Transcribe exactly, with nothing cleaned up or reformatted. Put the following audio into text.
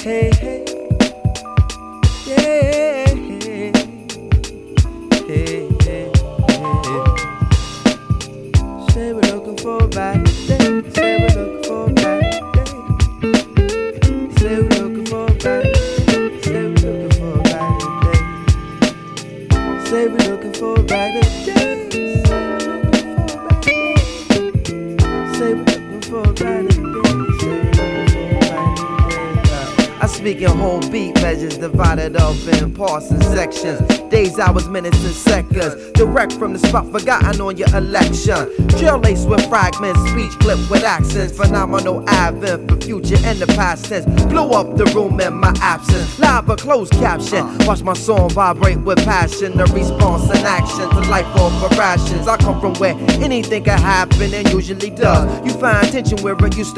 Hey, hey, yeah, hey, hey, hey, hey. Say we're looking for a better day. Say we're looking for a better day. Say we're looking for a better day. Say we're looking for a better day. Say we're looking for a better day. Say we're looking for a better day. Say we're looking for a better day. I speak in whole beat measures divided up in parts and sections. Days, hours, minutes, and seconds. Direct from the spot forgotten on your election. Drill laced with fragments, speech clipped with accents. Phenomenal advent for future and the past tense. Blow up the room in my absence. Live or closed caption. Watch my song vibrate with passion. The response and action to life over rations. I come from where anything can happen and usually does. You find tension where it used to